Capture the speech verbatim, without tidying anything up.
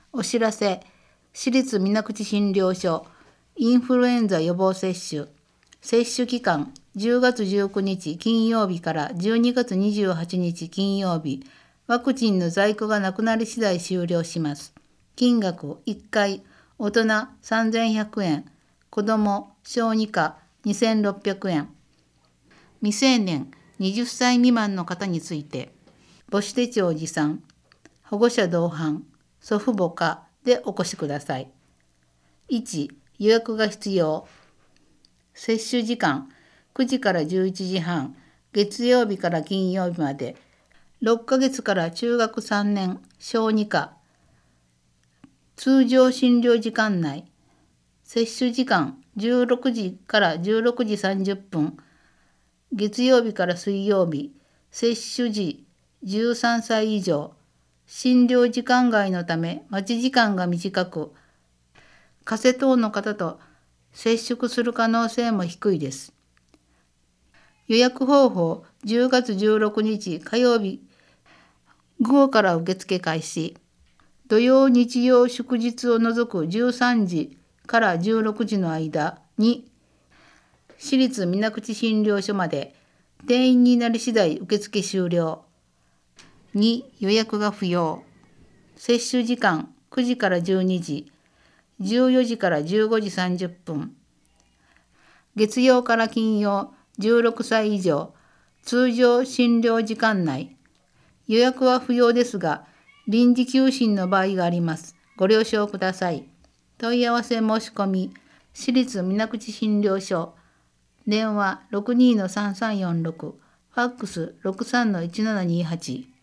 お知らせ、私立水口診療所、インフルエンザ予防接種、接種期間、じゅうがつじゅうくにち金曜日からじゅうにがつにじゅうはちにち金曜日、ワクチンの在庫がなくなり次第終了します。金額いっかい、大人さんぜんひゃくえん、子ども小児科にせんろっぴゃくえん。未成年はたち未満の方について、母子手帳持参、保護者同伴、祖父母かでお越しください。いち、予約が必要。接種時間、くじからじゅういちじはん、月曜日から金曜日まで、ろっかげつから中学さんねん、小児科。通常診療時間内、接種時間じゅうろくじからじゅうろくじさんじゅっぷん、月曜日から水曜日、接種時じゅうさんさい以上、診療時間外のため待ち時間が短く、カセ等の方と接触する可能性も低いです。予約方法、じゅうがつじゅうろくにち火曜日午後から受付開始。土曜日曜祝日を除くじゅうさんじからじゅうろくじの間に、私立水口診療所まで定員になり次第受付終了。に、予約が不要。接種時間くじからじゅうにじ、じゅうよじからじゅうごじさんじゅっぷん。月曜から金曜じゅうろくさい以上、通常診療時間内。予約は不要ですが、臨時休診の場合があります。ご了承ください。問い合わせ申し込み、私立水口診療所、電話 ろくにーのさんさんよんろく、ファックス ろくさんのいちななにはち。